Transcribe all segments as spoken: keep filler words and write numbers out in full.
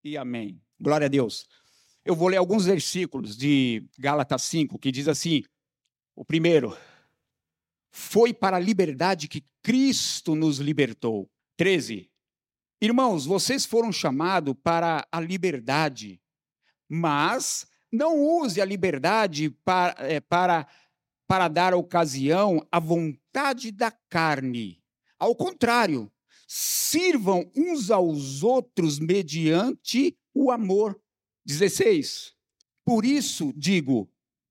E amém. Glória a Deus. Eu vou ler alguns versículos de Gálatas cinco, que diz assim, o primeiro, foi para a liberdade que Cristo nos libertou. treze, irmãos, vocês foram chamados para a liberdade, mas não use a liberdade para, é, para, para dar ocasião à vontade da carne. Ao contrário, sirvam uns aos outros mediante o amor. dezesseis. Por isso, digo,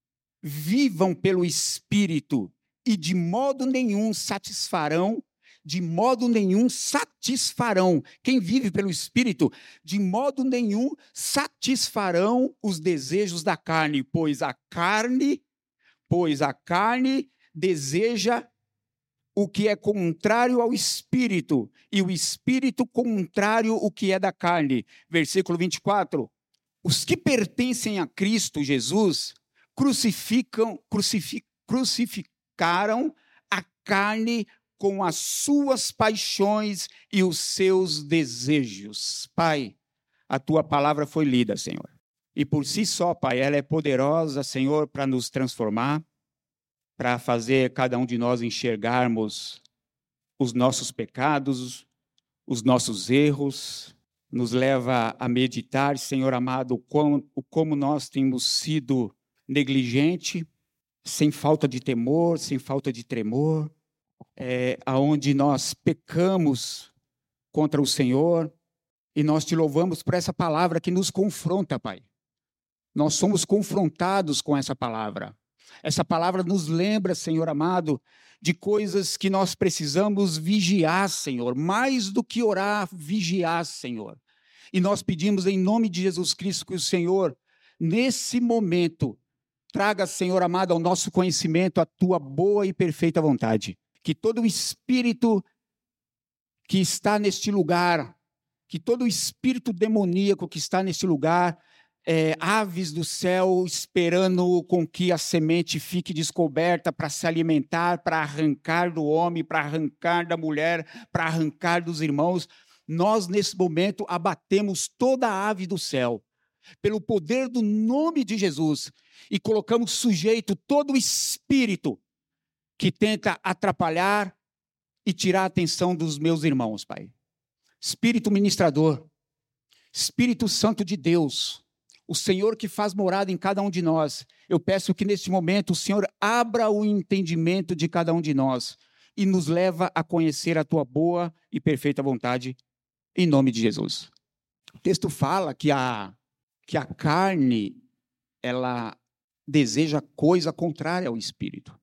vivam pelo Espírito e de modo nenhum satisfarão, de modo nenhum satisfarão. Quem vive pelo Espírito, de modo nenhum satisfarão os desejos da carne, pois a carne, pois a carne deseja o que é contrário ao Espírito, e o Espírito contrário o que é da carne. Versículo vinte e quatro. Os que pertencem a Cristo Jesus crucificam, crucific, crucificaram a carne com as suas paixões e os seus desejos. Pai, a tua palavra foi lida, Senhor. E por si só, Pai, ela é poderosa, Senhor, para nos transformar, para fazer cada um de nós enxergarmos os nossos pecados, os nossos erros, nos leva a meditar, Senhor amado, como, como nós temos sido negligentes, sem falta de temor, sem falta de tremor, é, aonde nós pecamos contra o Senhor, e nós te louvamos por essa palavra que nos confronta, Pai. Nós somos confrontados com essa palavra. Essa palavra nos lembra, Senhor amado, de coisas que nós precisamos vigiar, Senhor, mais do que orar, vigiar, Senhor. E nós pedimos em nome de Jesus Cristo que o Senhor, nesse momento, traga, Senhor amado, ao nosso conhecimento a tua boa e perfeita vontade. Que todo o espírito que está neste lugar, que todo o espírito demoníaco que está neste lugar, É, aves do céu esperando com que a semente fique descoberta para se alimentar, para arrancar do homem, para arrancar da mulher, para arrancar dos irmãos. Nós, nesse momento, abatemos toda a ave do céu, pelo poder do nome de Jesus, e colocamos sujeito todo o espírito que tenta atrapalhar e tirar a atenção dos meus irmãos, Pai. Espírito ministrador, Espírito Santo de Deus, o Senhor que faz morada em cada um de nós, eu peço que neste momento o Senhor abra o entendimento de cada um de nós e nos leva a conhecer a tua boa e perfeita vontade, em nome de Jesus. O texto fala que a, que a carne, ela deseja coisa contrária ao Espírito,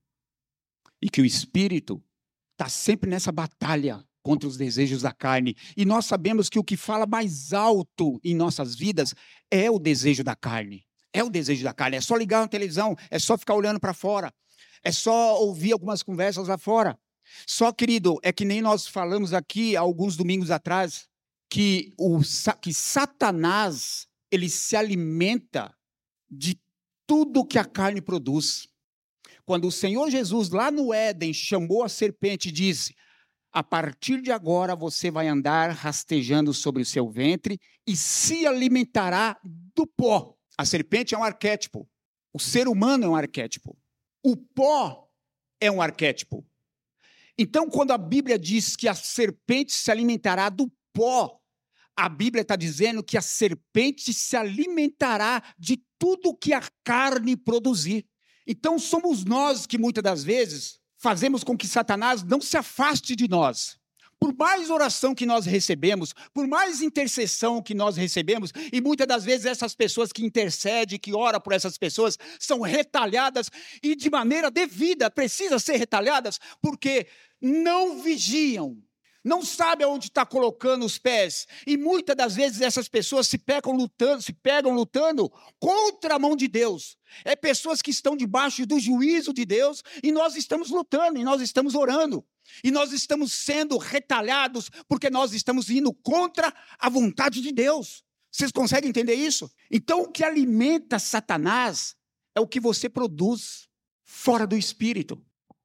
e que o Espírito está sempre nessa batalha contra os desejos da carne, e nós sabemos que o que fala mais alto em nossas vidas é o desejo da carne, é o desejo da carne, é só ligar uma televisão, é só ficar olhando para fora, é só ouvir algumas conversas lá fora. Só, querido, é que nem nós falamos aqui alguns domingos atrás, que, o, que Satanás, ele se alimenta de tudo que a carne produz. Quando o Senhor Jesus, lá no Éden, chamou a serpente e disse: a partir de agora você vai andar rastejando sobre o seu ventre e se alimentará do pó. A serpente é um arquétipo. O ser humano é um arquétipo. O pó é um arquétipo. Então, quando a Bíblia diz que a serpente se alimentará do pó, a Bíblia está dizendo que a serpente se alimentará de tudo que a carne produzir. Então, somos nós que muitas das vezes fazemos com que Satanás não se afaste de nós. Por mais oração que nós recebemos, por mais intercessão que nós recebemos, e muitas das vezes essas pessoas que intercedem, que oram por essas pessoas, são retalhadas, e de maneira devida, precisam ser retalhadas, porque não vigiam, não sabem aonde está colocando os pés, e muitas das vezes essas pessoas se pegam lutando, se pegam lutando contra a mão de Deus. É pessoas que estão debaixo do juízo de Deus, e nós estamos lutando, e nós estamos orando, e nós estamos sendo retalhados, porque nós estamos indo contra a vontade de Deus. Vocês conseguem entender isso? Então, o que alimenta Satanás é o que você produz fora do Espírito.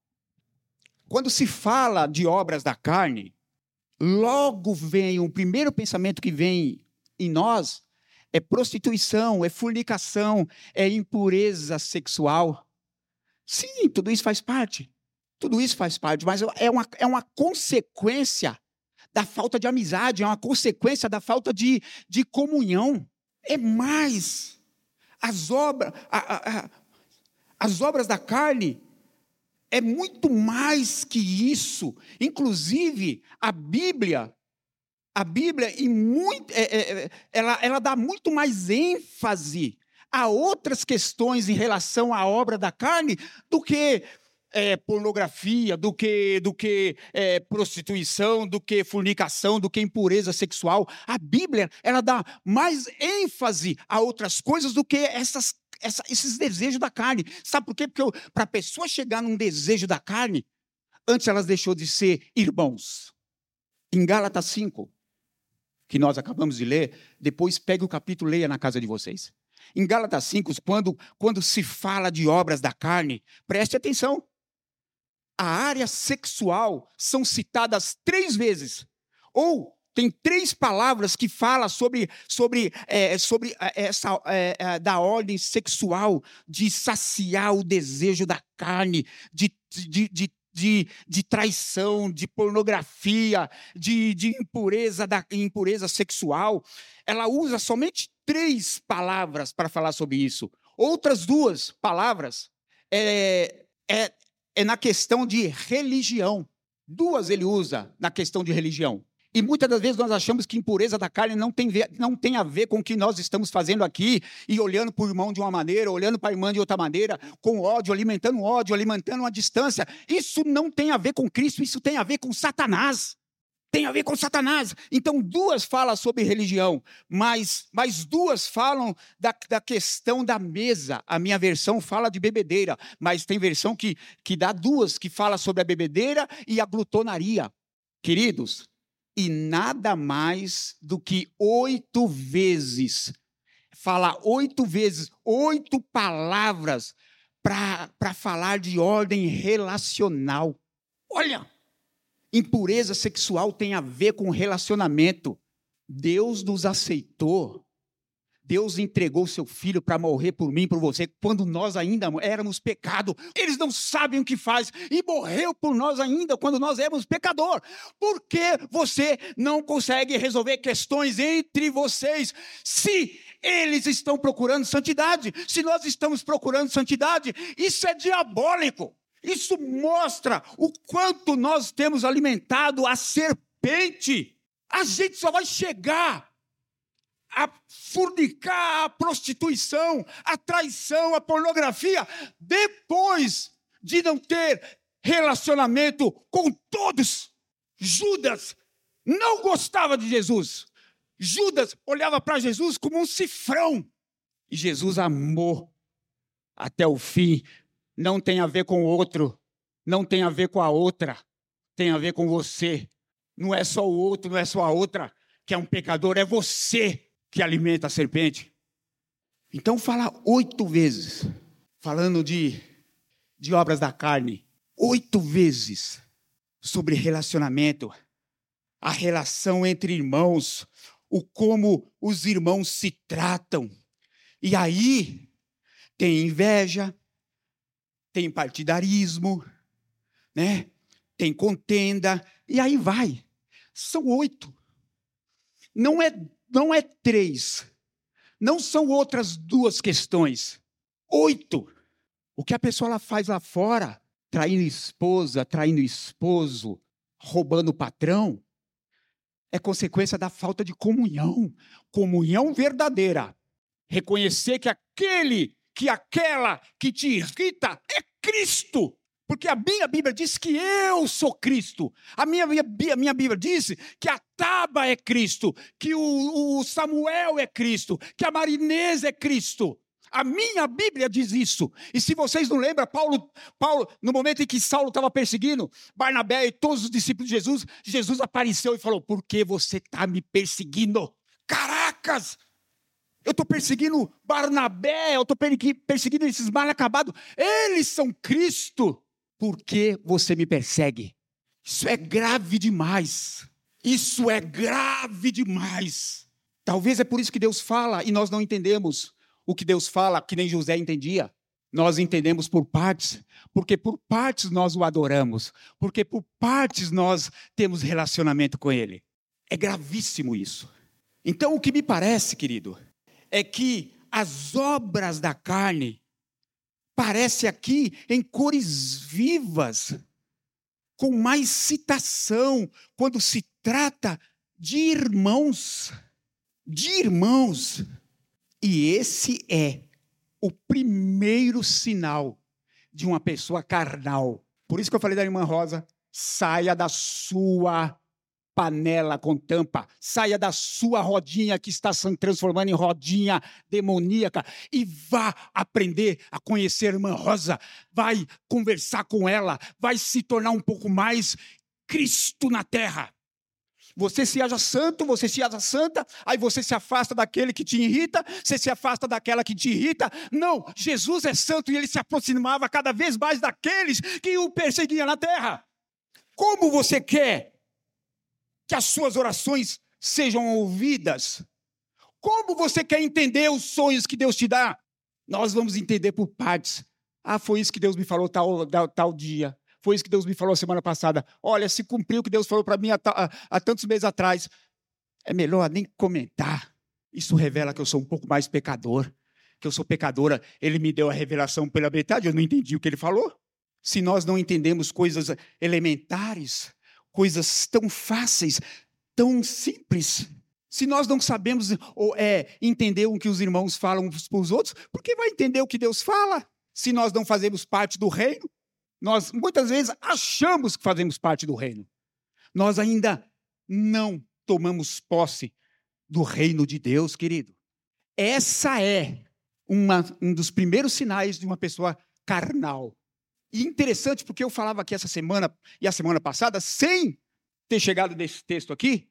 Quando se fala de obras da carne, logo vem, o primeiro pensamento que vem em nós é prostituição, é fornicação, é impureza sexual. Sim, tudo isso faz parte. Tudo isso faz parte, mas é uma, é uma consequência da falta de amizade, é uma consequência da falta de, de comunhão. É mais. As obras, a, a, a, as obras da carne é muito mais que isso. Inclusive, a Bíblia, a Bíblia e muito, é, é, ela, ela dá muito mais ênfase a outras questões em relação à obra da carne do que é, pornografia, do que, do que é, prostituição, do que fornicação, do que impureza sexual. A Bíblia, ela dá mais ênfase a outras coisas do que essas, essa, esses desejos da carne. Sabe por quê? Porque para a pessoa chegar num desejo da carne, antes elas deixou de ser irmãos. Em Gálatas cinco, que nós acabamos de ler, depois pegue o capítulo e leia na casa de vocês. Em Gálatas cinco, quando, quando se fala de obras da carne, preste atenção. A área sexual são citadas três vezes. Ou tem três palavras que falam sobre, sobre, é, sobre essa é, é, da ordem sexual, de saciar o desejo da carne, de, de, de, de, de traição, de pornografia, de, de impureza, da, impureza sexual. Ela usa somente três palavras para falar sobre isso. Outras duas palavras é, é, é na questão de religião. Duas ele usa na questão de religião. E muitas das vezes nós achamos que impureza da carne não tem, não tem a ver com o que nós estamos fazendo aqui, e olhando para o irmão de uma maneira, olhando para a irmã de outra maneira, com ódio, alimentando ódio, alimentando uma distância. Isso não tem a ver com Cristo, isso tem a ver com Satanás. Tem a ver com Satanás. Então, duas falam sobre religião, mas, mas duas falam da, da questão da mesa. A minha versão fala de bebedeira, mas tem versão que, que dá duas, que fala sobre a bebedeira e a glutonaria. Queridos, e nada mais do que oito vezes, fala oito vezes, oito palavras para falar de ordem relacional. Olha! Impureza sexual tem a ver com relacionamento. Deus nos aceitou. Deus entregou seu filho para morrer por mim, por você, quando nós ainda éramos pecado. Eles não sabem o que faz. E morreu por nós ainda, quando nós éramos pecador. Por que você não consegue resolver questões entre vocês? Se eles estão procurando santidade, se nós estamos procurando santidade, isso é diabólico. Isso mostra o quanto nós temos alimentado a serpente. A gente só vai chegar a fornicar, a prostituição, a traição, a pornografia, depois de não ter relacionamento com todos. Judas não gostava de Jesus. Judas olhava para Jesus como um cifrão. E Jesus amou até o fim. Não tem a ver com o outro, não tem a ver com a outra, tem a ver com você. Não é só o outro, não é só a outra que é um pecador, é você que alimenta a serpente. Então fala oito vezes, falando de, de obras da carne, oito vezes sobre relacionamento, a relação entre irmãos, o como os irmãos se tratam. E aí tem inveja, tem partidarismo, né? Tem contenda, e aí vai. São oito. Não é, não é três. Não são outras duas questões. Oito. O que a pessoa ela faz lá fora, traindo esposa, traindo esposo, roubando o patrão, é consequência da falta de comunhão. Comunhão verdadeira. Reconhecer que aquele que aquela que te irrita é Cristo. Porque a minha Bíblia diz que eu sou Cristo. A minha, a minha Bíblia diz que a Taba é Cristo, que o, o Samuel é Cristo, que a Marinês é Cristo. A minha Bíblia diz isso. E se vocês não lembram, Paulo, Paulo no momento em que Saulo estava perseguindo Barnabé e todos os discípulos de Jesus, Jesus apareceu e falou: por que você está me perseguindo? Caracas! Eu estou perseguindo Barnabé, eu estou perseguindo esses mal acabados. Eles são Cristo. Por que você me persegue? Isso é grave demais. Isso é grave demais. Talvez é por isso que Deus fala e nós não entendemos o que Deus fala, que nem José entendia. Nós entendemos por partes, porque por partes nós o adoramos, porque por partes nós temos relacionamento com Ele. É gravíssimo isso. Então, o que me parece, querido, é que as obras da carne parecem aqui em cores vivas, com mais citação, quando se trata de irmãos, de irmãos. E esse é o primeiro sinal de uma pessoa carnal. Por isso que eu falei da irmã Rosa, saia da sua panela com tampa, saia da sua rodinha que está se transformando em rodinha demoníaca e vá aprender a conhecer a irmã Rosa, vai conversar com ela, vai se tornar um pouco mais Cristo na terra. Você se acha santo, você se acha santa, aí você se afasta daquele que te irrita, você se afasta daquela que te irrita. Não, Jesus é santo e ele se aproximava cada vez mais daqueles que o perseguiam na terra. Como você quer que as suas orações sejam ouvidas? Como você quer entender os sonhos que Deus te dá? Nós vamos entender por partes. Ah, foi isso que Deus me falou tal, tal, tal dia. Foi isso que Deus me falou semana passada. Olha, se cumpriu o que Deus falou para mim há, há, há tantos meses atrás. É melhor nem comentar. Isso revela que eu sou um pouco mais pecador. Que eu sou pecadora. Ele me deu a revelação pela metade, eu não entendi o que ele falou. Se nós não entendemos coisas elementares, coisas tão fáceis, tão simples, se nós não sabemos ou, é, entender o que os irmãos falam uns para os outros, por que vai entender o que Deus fala? Se nós não fazemos parte do reino, nós muitas vezes achamos que fazemos parte do reino. Nós ainda não tomamos posse do reino de Deus, querido. Essa é uma, um dos primeiros sinais de uma pessoa carnal. E interessante, porque eu falava aqui essa semana e a semana passada, sem ter chegado nesse texto aqui,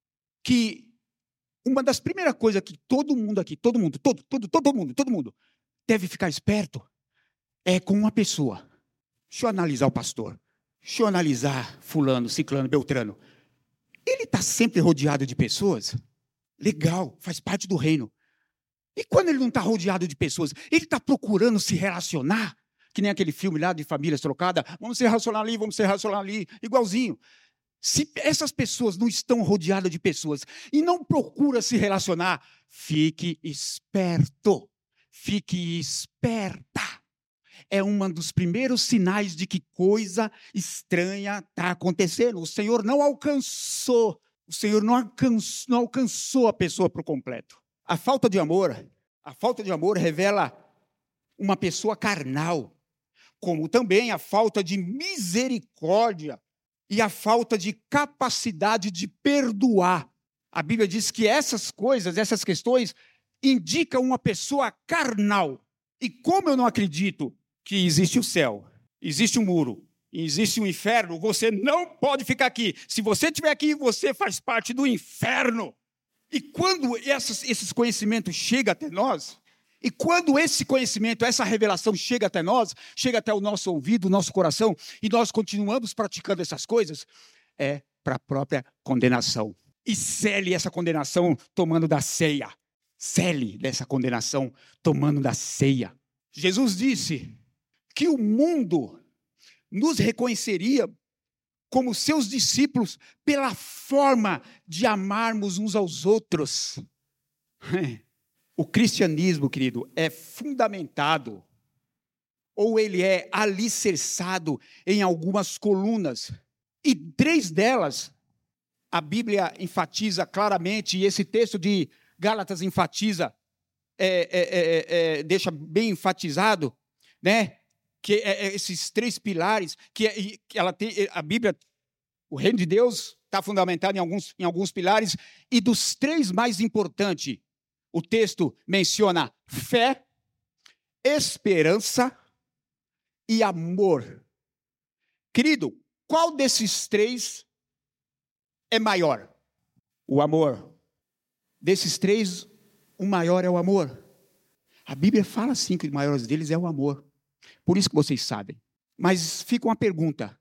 que uma das primeiras coisas que todo mundo aqui, todo mundo, todo, todo, todo mundo, todo mundo, deve ficar esperto, é com uma pessoa. Deixa eu analisar o pastor. Deixa eu analisar fulano, ciclano, beltrano. Ele está sempre rodeado de pessoas? Legal, faz parte do reino. E quando ele não está rodeado de pessoas, ele está procurando se relacionar? Que nem aquele filme lá de famílias trocadas. Vamos se relacionar ali, vamos se relacionar ali. Igualzinho. Se essas pessoas não estão rodeadas de pessoas e não procuram se relacionar, fique esperto. Fique esperta. É um dos primeiros sinais de que coisa estranha está acontecendo. O Senhor não alcançou, o Senhor não alcançou, não alcançou a pessoa por completo. A falta de amor, a falta de amor revela uma pessoa carnal, como também a falta de misericórdia e a falta de capacidade de perdoar. A Bíblia diz que essas coisas, essas questões, indicam uma pessoa carnal. E como eu não acredito que existe o céu, existe um muro, existe um inferno, você não pode ficar aqui. Se você estiver aqui, você faz parte do inferno. E quando essas, esses conhecimentos chegam até nós, e quando esse conhecimento, essa revelação chega até nós, chega até o nosso ouvido, o nosso coração, e nós continuamos praticando essas coisas, é para a própria condenação. E cele essa condenação tomando da ceia. Cele dessa condenação tomando da ceia. Jesus disse que o mundo nos reconheceria como seus discípulos pela forma de amarmos uns aos outros. O cristianismo, querido, é fundamentado, ou ele é alicerçado em algumas colunas. E três delas, a Bíblia enfatiza claramente, e esse texto de Gálatas enfatiza, é, é, é, é, deixa bem enfatizado, né? Que é, é esses três pilares, que, é, que ela tem, a Bíblia, o reino de Deus está fundamentado em alguns, em alguns pilares, e dos três mais importantes, o texto menciona fé, esperança e amor. Querido, qual desses três é maior? O amor. Desses três, o maior é o amor. A Bíblia fala assim que o maior deles é o amor. Por isso que vocês sabem. Mas fica uma pergunta.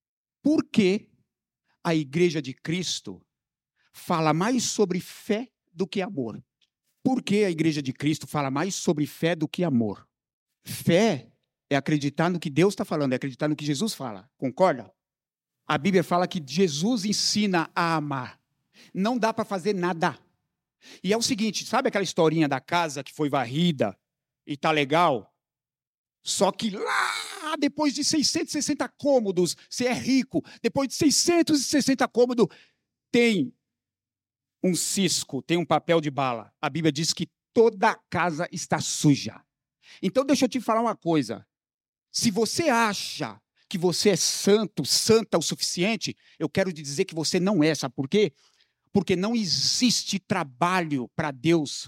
Por que a Igreja de Cristo fala mais sobre fé do que amor. Por que a Igreja de Cristo fala mais sobre fé do que amor? Fé é acreditar no que Deus está falando, é acreditar no que Jesus fala. Concorda? A Bíblia fala que Jesus ensina a amar. Não dá para fazer nada. E é o seguinte, sabe aquela historinha da casa que foi varrida e tá legal? Só que lá, depois de seiscentos e sessenta cômodos, você é rico, depois de seiscentos e sessenta cômodos, tem um cisco, tem um papel de bala. A Bíblia diz que toda a casa está suja. Então, deixa eu te falar uma coisa. Se você acha que você é santo, santa o suficiente, eu quero te dizer que você não é, sabe por quê? Porque não existe trabalho para Deus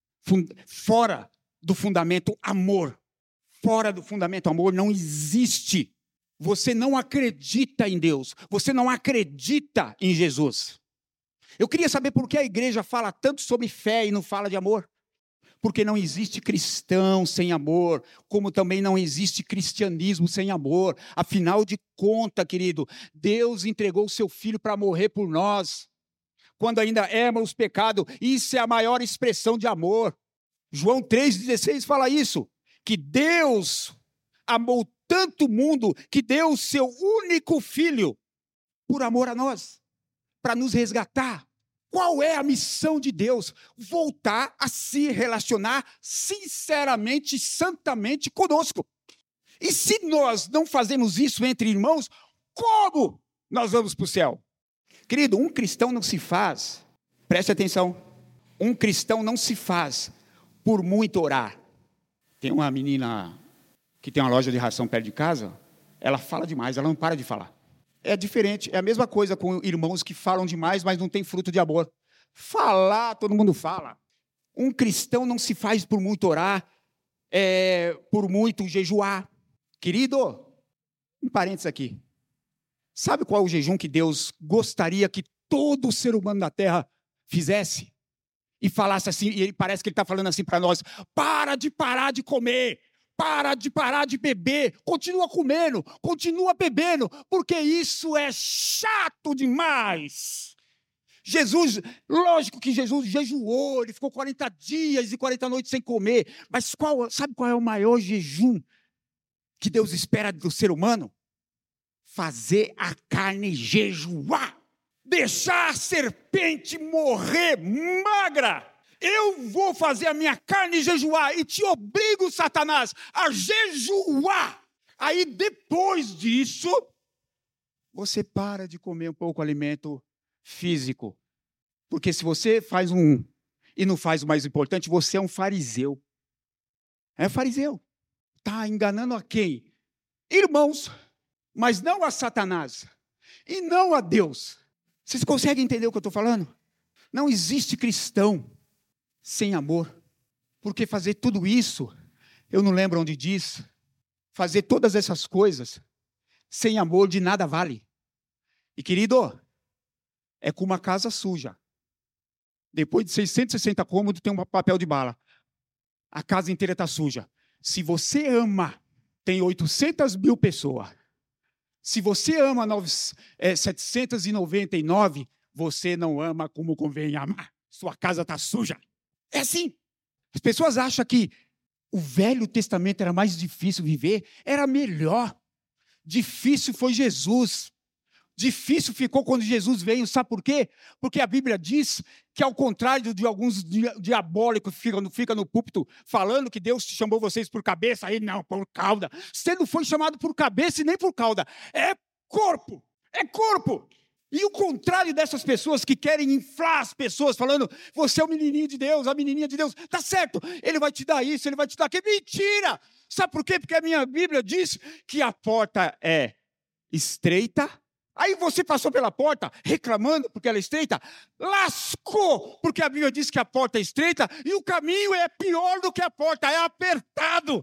fora do fundamento amor. Fora do fundamento amor não existe. Você não acredita em Deus. Você não acredita em Jesus. Eu queria saber por que a igreja fala tanto sobre fé e não fala de amor. Porque não existe cristão sem amor, como também não existe cristianismo sem amor. Afinal de contas, querido, Deus entregou o seu Filho para morrer por nós, quando ainda éramos pecado. Isso é a maior expressão de amor. João três dezesseis fala isso, que Deus amou tanto o mundo que deu o seu único Filho por amor a nós, para nos resgatar. Qual é a missão de Deus? Voltar a se relacionar sinceramente e santamente conosco. E se nós não fazemos isso entre irmãos, como nós vamos para o céu? Querido, um cristão não se faz, preste atenção, um cristão não se faz por muito orar. Tem uma menina que tem uma loja de ração perto de casa, ela fala demais, ela não para de falar. É diferente, é a mesma coisa com irmãos que falam demais, mas não tem fruto de amor. Falar, todo mundo fala. Um cristão não se faz por muito orar, é, por muito jejuar. Querido, um parênteses aqui. Sabe qual é o jejum que Deus gostaria que todo ser humano da terra fizesse? E falasse assim, e ele parece que ele está falando assim para nós: para de parar de comer. Para de parar de beber, continua comendo, continua bebendo, porque isso é chato demais. Jesus, lógico que Jesus jejuou, ele ficou quarenta dias e quarenta noites sem comer, mas qual, sabe qual é o maior jejum que Deus espera do ser humano? Fazer a carne jejuar, deixar a serpente morrer magra. Eu vou fazer a minha carne jejuar e te obrigo, Satanás, a jejuar. Aí, depois disso, você para de comer um pouco alimento físico. Porque se você faz um, e não faz o mais importante, você é um fariseu. É fariseu. Está enganando a quem? Irmãos, mas não a Satanás. E não a Deus. Vocês conseguem entender o que eu estou falando? Não existe cristão sem amor, porque fazer tudo isso, eu não lembro onde diz, fazer todas essas coisas, sem amor de nada vale. E querido, é como uma casa suja. Depois de seiscentos e sessenta cômodos, tem um papel de bala. A casa inteira está suja. Se você ama, tem oitocentas mil pessoas. Se você ama nove, é, setecentos e noventa e nove, você não ama como convém amar. Sua casa está suja. É assim. As pessoas acham que o Velho Testamento era mais difícil viver. Era melhor. Difícil foi Jesus. Difícil ficou quando Jesus veio. Sabe por quê? Porque a Bíblia diz que, ao contrário de alguns diabólicos que ficam, ficam no púlpito falando que Deus chamou vocês por cabeça, aí não, por cauda. Você não foi chamado por cabeça e nem por cauda. É corpo. É corpo. E o contrário dessas pessoas que querem inflar as pessoas, falando, você é o menininho de Deus, a menininha de Deus, tá certo, ele vai te dar isso, ele vai te dar aquilo. Mentira! Sabe por quê? Porque a minha Bíblia diz que a porta é estreita. Aí você passou pela porta reclamando porque ela é estreita, lascou, porque a Bíblia diz que a porta é estreita e o caminho é pior do que a porta, é apertado.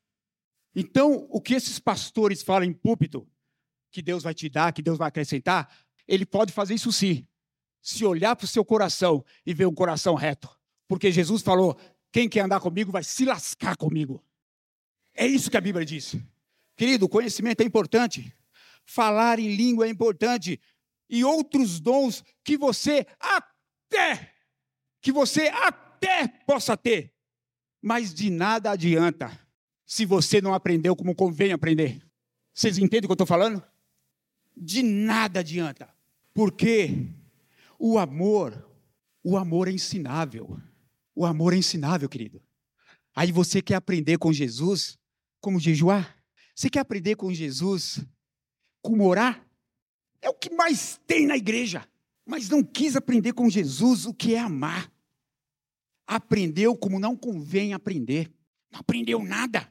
Então, o que esses pastores falam em púlpito, que Deus vai te dar, que Deus vai acrescentar, ele pode fazer isso sim, se olhar para o seu coração e ver um coração reto. Porque Jesus falou, quem quer andar comigo vai se lascar comigo. É isso que a Bíblia diz. Querido, o conhecimento é importante. Falar em língua é importante. E outros dons que você até que você até possa ter, mas de nada adianta se você não aprendeu como convém aprender. Vocês entendem o que eu estou falando? De nada adianta, porque o amor, o amor é ensinável. O amor é ensinável, querido. Aí você quer aprender com Jesus como jejuar? Você quer aprender com Jesus como orar? É o que mais tem na igreja. Mas não quis aprender com Jesus o que é amar. Aprendeu como não convém aprender. Não aprendeu nada.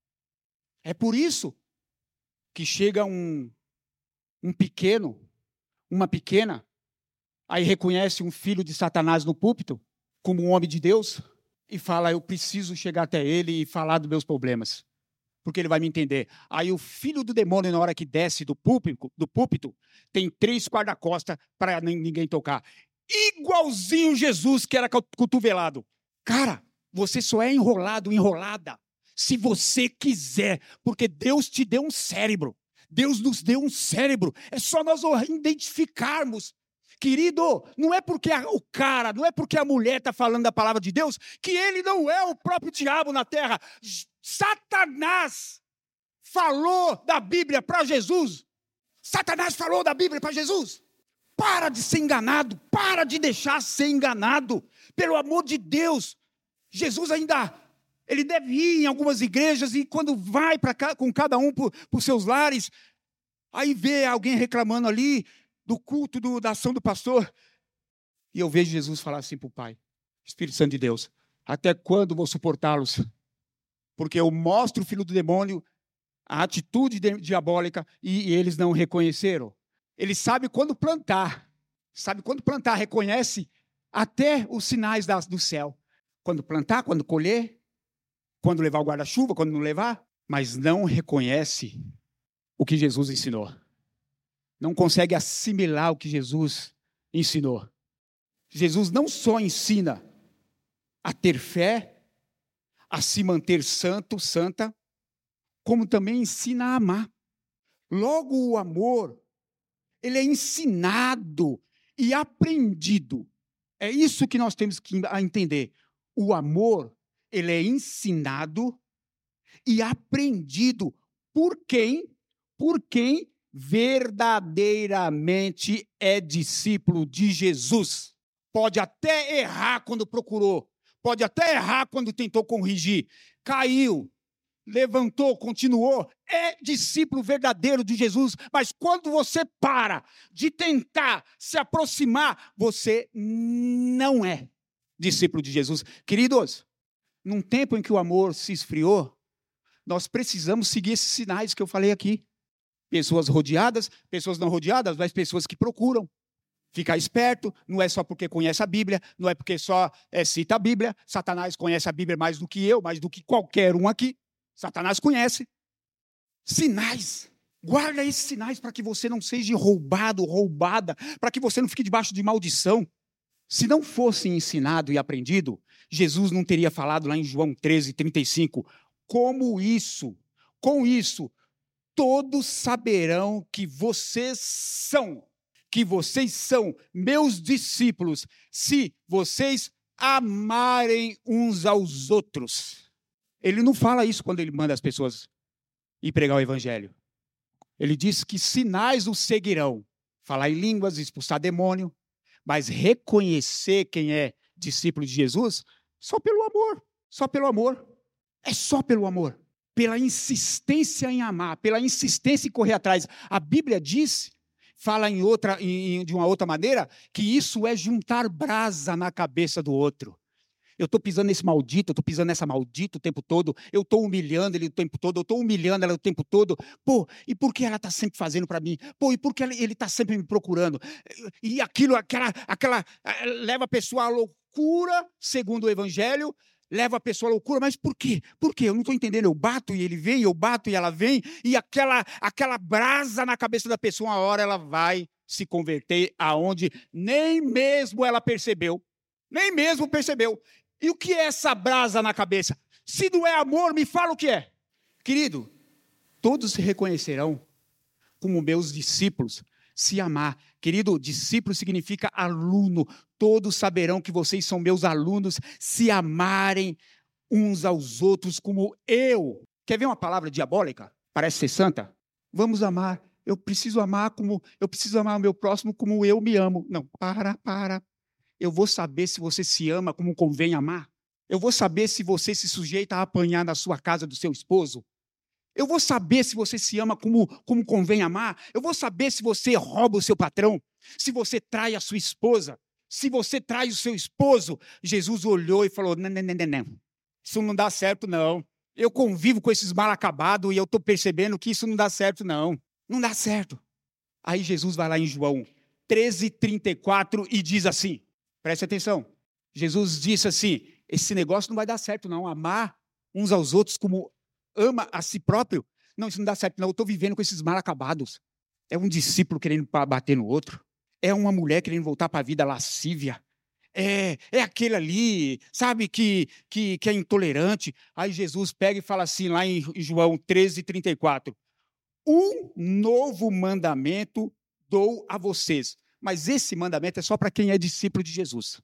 É por isso que chega um, um pequeno, uma pequena, aí reconhece um filho de Satanás no púlpito, como um homem de Deus, e fala, eu preciso chegar até ele e falar dos meus problemas, porque ele vai me entender. Aí o filho do demônio, na hora que desce do púlpito, do púlpito tem três guarda-costas para ninguém tocar. Igualzinho Jesus, que era cotovelado. Cara, você só é enrolado, enrolada, se você quiser, porque Deus te deu um cérebro. Deus nos deu um cérebro. É só nós identificarmos. Querido, não é porque a, o cara, não é porque a mulher está falando da palavra de Deus, que ele não é o próprio diabo na terra. Satanás falou da Bíblia para Jesus. Satanás falou da Bíblia para Jesus. Para de ser enganado, para de deixar ser enganado. Pelo amor de Deus. Jesus ainda, ele deve ir em algumas igrejas e quando vai pra, com cada um para os seus lares, aí vê alguém reclamando ali do culto, do, da ação do pastor. E eu vejo Jesus falar assim para o Pai, Espírito Santo de Deus, até quando vou suportá-los? Porque eu mostro o filho do demônio, a atitude diabólica, e, e eles não reconheceram. Ele sabe quando plantar, sabe quando plantar, reconhece até os sinais da, do céu. Quando plantar, quando colher, quando levar o guarda-chuva, quando não levar, mas não reconhece o que Jesus ensinou. Não consegue assimilar o que Jesus ensinou. Jesus não só ensina a ter fé, a se manter santo, santa, como também ensina a amar. Logo, o amor, ele é ensinado e aprendido. É isso que nós temos que entender. O amor, ele é ensinado e aprendido por quem? Por quem verdadeiramente é discípulo de Jesus. Pode até errar quando procurou, pode até errar quando tentou corrigir, caiu, levantou, continuou, é discípulo verdadeiro de Jesus, mas quando você para de tentar se aproximar, você não é discípulo de Jesus. Queridos, num tempo em que o amor se esfriou, nós precisamos seguir esses sinais que eu falei aqui. Pessoas rodeadas, pessoas não rodeadas, mas pessoas que procuram. Ficar esperto, não é só porque conhece a Bíblia, não é porque só é, cita a Bíblia. Satanás conhece a Bíblia mais do que eu, mais do que qualquer um aqui. Satanás conhece. Sinais. Guarda esses sinais para que você não seja roubado, roubada, para que você não fique debaixo de maldição. Se não fosse ensinado e aprendido, Jesus não teria falado lá em João treze, trinta e cinco, como isso, com isso, todos saberão que vocês são, que vocês são meus discípulos, se vocês amarem uns aos outros. Ele não fala isso quando ele manda as pessoas ir pregar o evangelho. Ele diz que sinais os seguirão. Falar em línguas, expulsar demônio, mas reconhecer quem é discípulo de Jesus, só pelo amor, só pelo amor. É só pelo amor. Pela insistência em amar, pela insistência em correr atrás. A Bíblia diz, fala em outra, em, de uma outra maneira, que isso é juntar brasa na cabeça do outro. Eu estou pisando nesse maldito, eu estou pisando nessa maldita o tempo todo, eu estou humilhando ele o tempo todo, eu estou humilhando ela o tempo todo. Pô, e por que ela está sempre fazendo para mim? Pô, e por que ele está sempre me procurando? E aquilo, aquela, aquela, leva a pessoa à loucura, segundo o Evangelho, leva a pessoa à loucura, mas por quê? Por quê? Eu não estou entendendo. Eu bato e ele vem, eu bato e ela vem, e aquela, aquela brasa na cabeça da pessoa, uma hora ela vai se converter aonde nem mesmo ela percebeu. Nem mesmo percebeu. E o que é essa brasa na cabeça? Se não é amor, me fala o que é. Querido, todos se reconhecerão como meus discípulos se amar Querido, discípulo significa aluno. Todos saberão que vocês são meus alunos se amarem uns aos outros como eu. Quer ver uma palavra diabólica? Parece ser santa? Vamos amar. Eu preciso amar como eu preciso amar o meu próximo como eu me amo. Não, para, para. Eu vou saber se você se ama como convém amar. Eu vou saber se você se sujeita a apanhar na sua casa do seu esposo. Eu vou saber se você se ama como, como convém amar. Eu vou saber se você rouba o seu patrão, se você trai a sua esposa, se você trai o seu esposo. Jesus olhou e falou, não, não, não, não, não. Isso não dá certo, não. Eu convivo com esses mal acabados e eu estou percebendo que isso não dá certo, não. Não dá certo. Aí Jesus vai lá em João treze, trinta e quatro e diz assim, preste atenção. Jesus disse assim, esse negócio não vai dar certo, não. Amar uns aos outros como ama a si próprio. Não, isso não dá certo, não. Eu estou vivendo com esses mal acabados. É um discípulo querendo bater no outro. É uma mulher querendo voltar para a vida lascívia. É, é aquele ali, sabe, que, que, que é intolerante. Aí Jesus pega e fala assim, lá em João treze, trinta e quatro. Um novo mandamento dou a vocês. Mas esse mandamento é só para quem é discípulo de Jesus.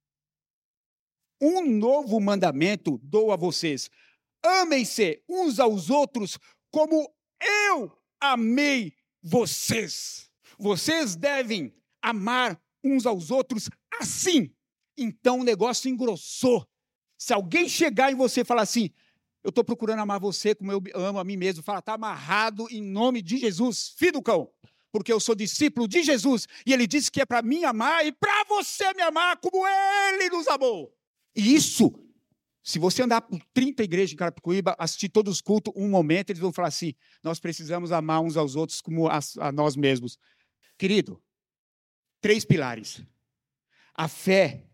Um novo mandamento dou a vocês. Amem-se uns aos outros como eu amei vocês. Vocês devem amar uns aos outros assim. Então o negócio engrossou. Se alguém chegar em você e falar assim, eu estou procurando amar você como eu amo a mim mesmo, fala, está amarrado em nome de Jesus, filho do cão, porque eu sou discípulo de Jesus, e ele disse que é para mim amar e para você me amar como ele nos amou. E isso, se você andar por trinta igrejas em Carapicuíba, assistir todos os cultos, um momento, eles vão falar assim, nós precisamos amar uns aos outros como a, a nós mesmos. Querido, três pilares. A fé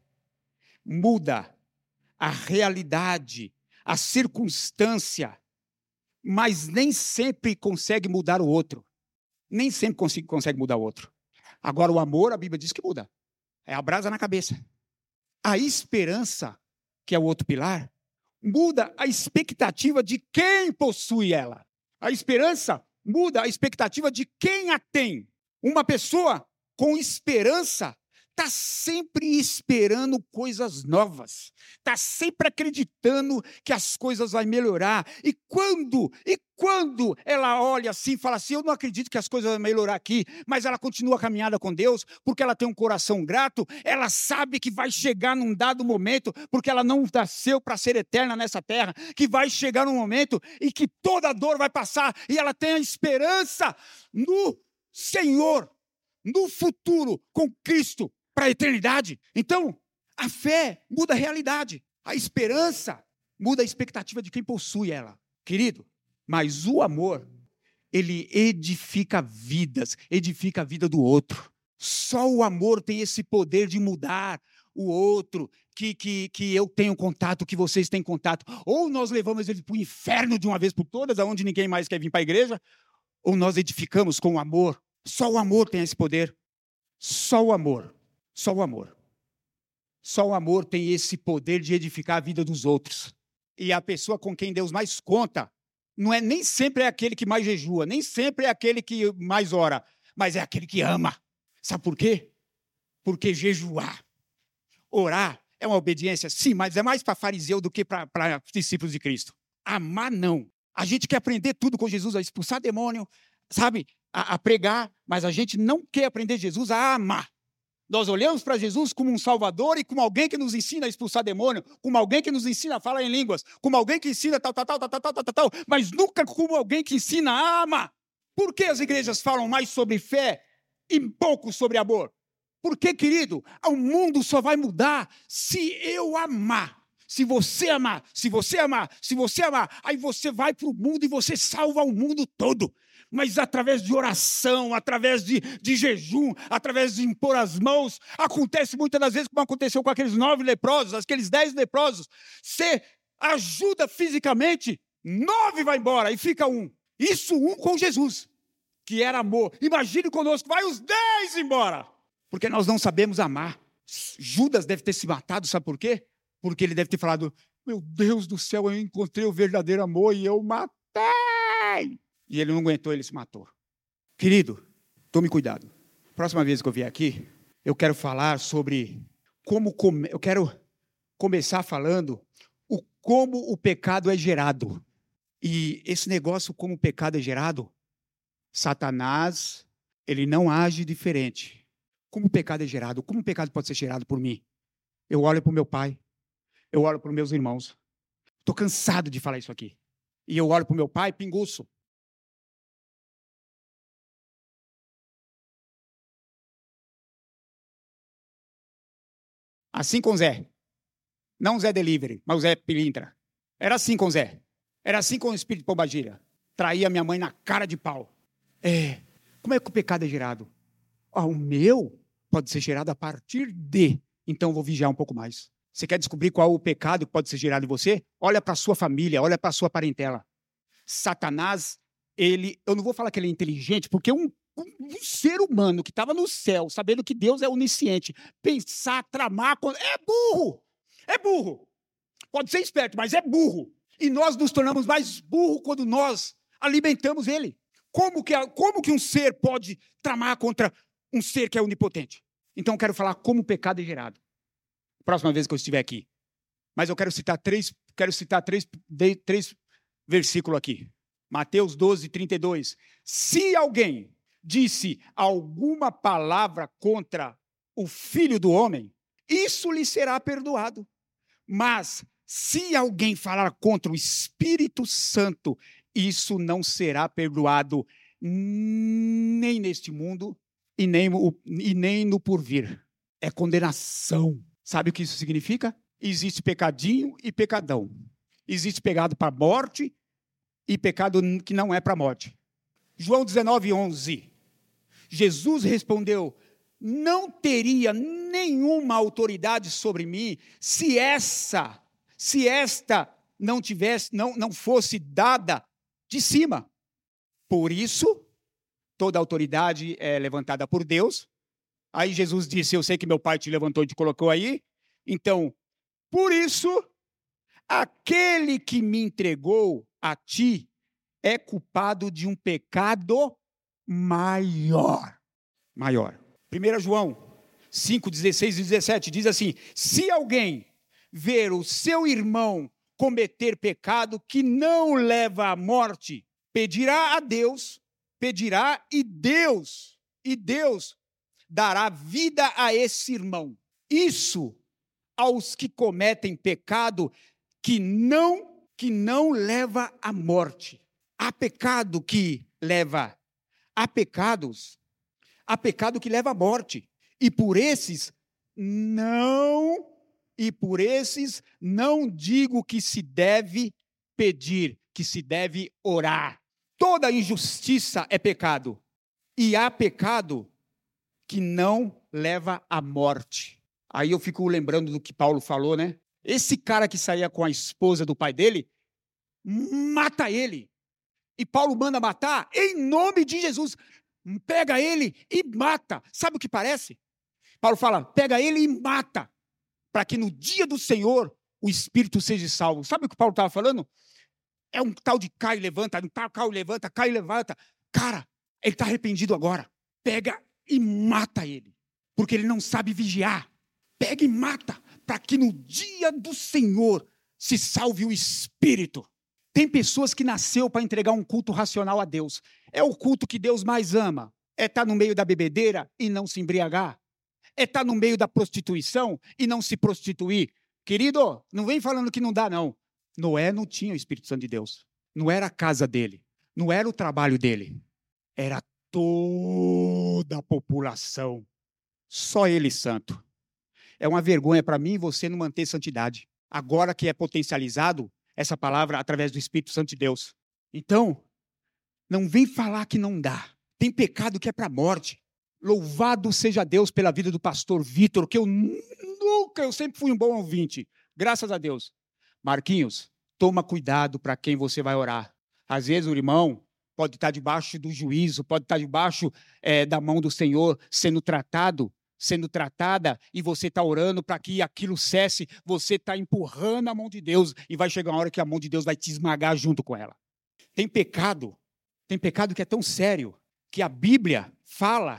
muda a realidade, a circunstância, mas nem sempre consegue mudar o outro. Nem sempre consegue, consegue mudar o outro. Agora, o amor, a Bíblia diz que muda. É a brasa na cabeça. A esperança, que é o outro pilar, muda a expectativa de quem possui ela. A esperança muda a expectativa de quem a tem. Uma pessoa com esperança está sempre esperando coisas novas, está sempre acreditando que as coisas vão melhorar. E quando, e quando ela olha assim e fala assim, eu não acredito que as coisas vão melhorar aqui, mas ela continua a caminhada com Deus, porque ela tem um coração grato, ela sabe que vai chegar num dado momento, porque ela não nasceu para ser eterna nessa terra, que vai chegar num momento e que toda dor vai passar, e ela tem a esperança no Senhor, no futuro, com Cristo, para a eternidade. Então, a fé muda a realidade. A esperança muda a expectativa de quem possui ela. Querido, mas o amor, ele edifica vidas, edifica a vida do outro. Só o amor tem esse poder de mudar o outro, que, que, que eu tenho contato, que vocês têm contato. Ou nós levamos ele para o inferno de uma vez por todas, aonde ninguém mais quer vir para a igreja, ou nós edificamos com o amor. Só o amor tem esse poder. Só o amor. Só o amor. Só o amor tem esse poder de edificar a vida dos outros. E a pessoa com quem Deus mais conta, não é, nem sempre é aquele que mais jejua, nem sempre é aquele que mais ora, mas é aquele que ama. Sabe por quê? Porque jejuar, orar, é uma obediência, sim, mas é mais para fariseu do que para discípulos de Cristo. Amar, não. A gente quer aprender tudo com Jesus, a expulsar demônio, sabe, a, a pregar, mas a gente não quer aprender Jesus a amar. Nós olhamos para Jesus como um salvador e como alguém que nos ensina a expulsar demônio, como alguém que nos ensina a falar em línguas, como alguém que ensina tal, tal, tal, tal, tal, tal, tal, tal, mas nunca como alguém que ensina a amar. Por que as igrejas falam mais sobre fé e pouco sobre amor? Porque, querido, o mundo só vai mudar se eu amar. Se você amar, se você amar, se você amar, aí você vai para o mundo e você salva o mundo todo. Mas através de oração, através de, de jejum, através de impor as mãos, acontece muitas das vezes como aconteceu com aqueles nove leprosos, aqueles dez leprosos. Você ajuda fisicamente, nove vai embora e fica um. Isso um com Jesus, que era amor. Imagine conosco, vai os dez embora. Porque nós não sabemos amar. Judas deve ter se matado, sabe por quê? Porque ele deve ter falado, meu Deus do céu, eu encontrei o verdadeiro amor e eu matei. E ele não aguentou, ele se matou. Querido, tome cuidado. Próxima vez que eu vier aqui, eu quero falar sobre como come... eu quero começar falando o como o pecado é gerado. E esse negócio como o pecado é gerado, Satanás, ele não age diferente. Como o pecado é gerado? Como o pecado pode ser gerado por mim? Eu olho para o meu pai, eu olho para os meus irmãos. Estou cansado de falar isso aqui. E eu olho para o meu pai, pinguço. Assim com o Zé. Não o Zé Delivery, mas o Zé Pilintra. Era assim com o Zé. Era assim com o espírito de pombagira. Traía minha mãe na cara de pau. É. Como é que o pecado é gerado? Ah, o meu pode ser gerado a partir de. Então eu vou vigiar um pouco mais. Você quer descobrir qual o pecado que pode ser gerado em você? Olha para a sua família, olha para a sua parentela. Satanás, ele... Eu não vou falar que ele é inteligente, porque um, um, um ser humano que estava no céu, sabendo que Deus é onisciente, pensar, tramar... É burro! É burro! Pode ser esperto, mas é burro. E nós nos tornamos mais burros quando nós alimentamos ele. Como que, como que um ser pode tramar contra um ser que é onipotente? Então eu quero falar como o pecado é gerado. Próxima vez que eu estiver aqui. Mas eu quero citar três, quero citar três, três versículos aqui. Mateus doze, trinta e dois. Se alguém disse alguma palavra contra o Filho do Homem, isso lhe será perdoado. Mas se alguém falar contra o Espírito Santo, isso não será perdoado nem neste mundo e nem, e nem no porvir. É condenação. Sabe o que isso significa? Existe pecadinho e pecadão. Existe pecado para a morte e pecado que não é para a morte. João dezenove, onze. Jesus respondeu: não teria nenhuma autoridade sobre mim se essa, se esta não tivesse, não, não fosse dada de cima. Por isso, toda autoridade é levantada por Deus. Aí Jesus disse: eu sei que meu pai te levantou e te colocou aí. Então, por isso, aquele que me entregou a ti é culpado de um pecado maior. Maior. primeiro João cinco, dezesseis e dezessete diz assim: se alguém ver o seu irmão cometer pecado que não leva à morte, pedirá a Deus, pedirá e Deus, e Deus dará vida a esse irmão. Isso aos que cometem pecado que não, que não leva à morte. Há pecado que leva, há pecados, há pecado que leva à morte. E por esses não, e por esses não digo que se deve pedir, que se deve orar. Toda injustiça é pecado. E há pecado que não leva à morte. Aí eu fico lembrando do que Paulo falou, né? Esse cara que saía com a esposa do pai dele, mata ele. E Paulo manda matar em nome de Jesus. Pega ele e mata. Sabe o que parece? Paulo fala, pega ele e mata, para que no dia do Senhor o espírito seja salvo. Sabe o que Paulo estava falando? É um tal de cai e levanta, um tal cai e levanta, cai e levanta. Cara, ele está arrependido agora. Pega e mata ele, porque ele não sabe vigiar. Pega e mata, para que no dia do Senhor se salve o espírito. Tem pessoas que nasceu para entregar um culto racional a Deus. É o culto que Deus mais ama. É estar no meio da bebedeira e não se embriagar. É estar no meio da prostituição e não se prostituir. Querido, não vem falando que não dá, não. Noé não tinha o Espírito Santo de Deus. Não era a casa dele. Não era o trabalho dele. Era toda a população. Só ele santo. É uma vergonha para mim você não manter santidade. Agora que é potencializado essa palavra através do Espírito Santo de Deus. Então, não vem falar que não dá. Tem pecado que é para a morte. Louvado seja Deus pela vida do pastor Vitor, que eu nunca, eu sempre fui um bom ouvinte. Graças a Deus. Marquinhos, toma cuidado para quem você vai orar. Às vezes o irmão pode estar debaixo do juízo, pode estar debaixo é, da mão do Senhor, sendo tratado, sendo tratada, e você está orando para que aquilo cesse, você está empurrando a mão de Deus, e vai chegar uma hora que a mão de Deus vai te esmagar junto com ela. Tem pecado, tem pecado que é tão sério, que a Bíblia fala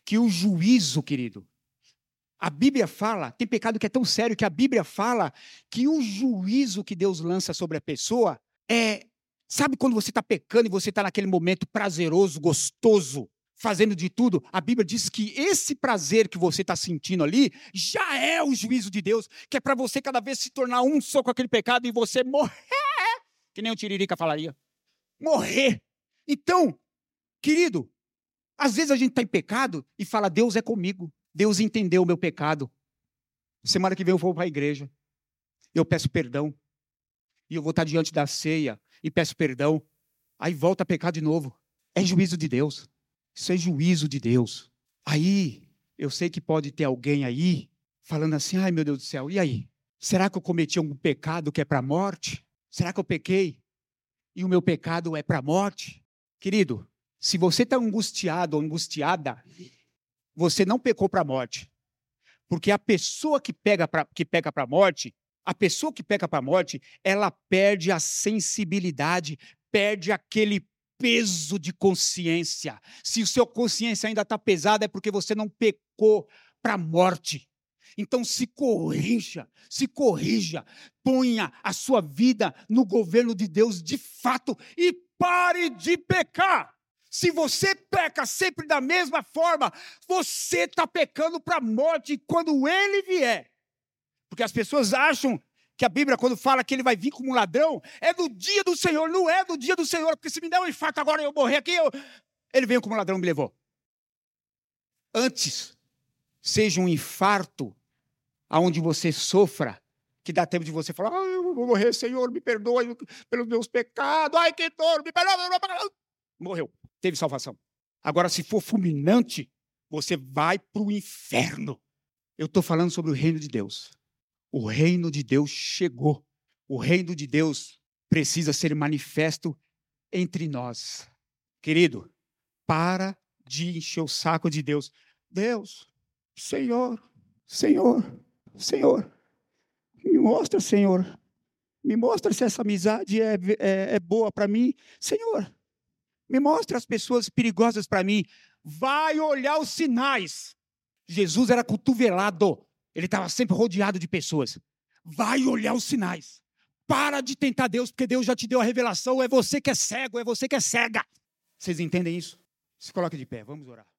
que o juízo, querido, a Bíblia fala, tem pecado que é tão sério que a Bíblia fala que o juízo que Deus lança sobre a pessoa é, sabe quando você está pecando e você está naquele momento prazeroso, gostoso, fazendo de tudo? A Bíblia diz que esse prazer que você está sentindo ali já é o juízo de Deus, que é para você cada vez se tornar um só com aquele pecado e você morrer, que nem o Tiririca falaria. Morrer. Então, querido, às vezes a gente está em pecado e fala, Deus é comigo. Deus entendeu o meu pecado. Semana que vem eu vou para a igreja. Eu peço perdão. E eu vou estar diante da ceia e peço perdão. Aí volta a pecar de novo. É juízo de Deus. Isso é juízo de Deus. Aí, eu sei que pode ter alguém aí falando assim, ai meu Deus do céu, e aí? Será que eu cometi algum pecado que é para a morte? Será que eu pequei? E o meu pecado é para a morte? Querido, se você está angustiado ou angustiada, você não pecou para a morte. Porque a pessoa que pega pra, que peca para a morte, a pessoa que peca para a morte, ela perde a sensibilidade, perde aquele peso de consciência. Se o seu consciência ainda está pesada, é porque você não pecou para a morte. Então se corrija, se corrija, ponha a sua vida no governo de Deus de fato e pare de pecar. Se você peca sempre da mesma forma, você está pecando para a morte quando ele vier. Porque as pessoas acham que a Bíblia, quando fala que ele vai vir como um ladrão, é do dia do Senhor. Não é do dia do Senhor, porque se me der um infarto agora e eu morrer aqui, eu... ele veio como um ladrão e me levou. Antes, seja um infarto aonde você sofra, que dá tempo de você falar, ah, eu vou morrer, Senhor, me perdoe pelos meus pecados, ai que dor, me perdoe. Morreu. Teve salvação. Agora, se for fulminante, você vai para o inferno. Eu estou falando sobre o reino de Deus. O reino de Deus chegou. O reino de Deus precisa ser manifesto entre nós. Querido, para de encher o saco de Deus. Deus, Senhor, Senhor, Senhor, me mostra, Senhor. Me mostra se essa amizade é, é, é boa para mim. Senhor, me mostra as pessoas perigosas para mim. Vai olhar os sinais. Jesus era cotovelado. Ele estava sempre rodeado de pessoas. Vai olhar os sinais. Para de tentar Deus, porque Deus já te deu a revelação. É você que é cego, é você que é cega. Vocês entendem isso? Se coloque de pé, vamos orar.